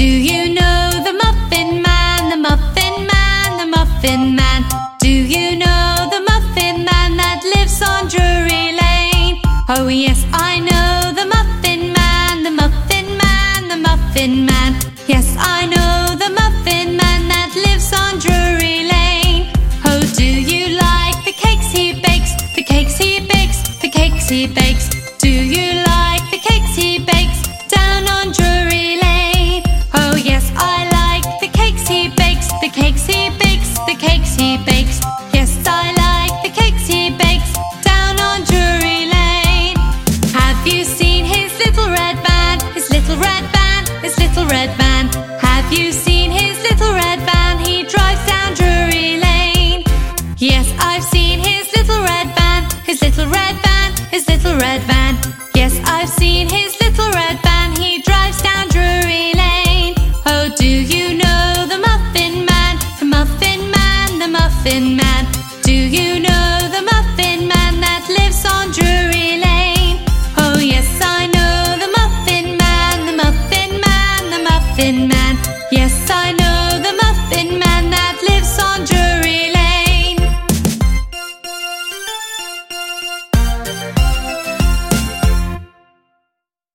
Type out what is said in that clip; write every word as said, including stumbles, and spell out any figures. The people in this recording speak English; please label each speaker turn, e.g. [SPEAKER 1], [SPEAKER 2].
[SPEAKER 1] do you know the Muffin Man, the Muffin Man, the Muffin Man? Do you know the Muffin Man that lives on Drury Lane? Oh yes, I know the Muffin Man, the Muffin Man, the Muffin Man. Yes, I know the Muffin Man that lives on Drury Lane. Oh, do you like the cakes he bakes, the cakes he bakes, the cakes he bakes? Do you like the cakes he bakes down on Drury Lane? Oh yes, I like the cakes he bakes, the cakes he bakes, the cakes he bakes. Yes, I like the cakes he bakes down on Drury Lane. Have you seen his little red van, his little red van, his little red van? Have you seen his little red van? He drives down Drury Lane. Yes, I've seen his little red van, his little red van, his little red van. Yes, I've seen his little red van. He drives down Drury Lane. Oh, do you know the Muffin Man, the Muffin Man, the Muffin Man? Do you know the Muffin Man that lives on Drury Lane? Oh yes, I know the Muffin Man, the Muffin Man, the Muffin Man.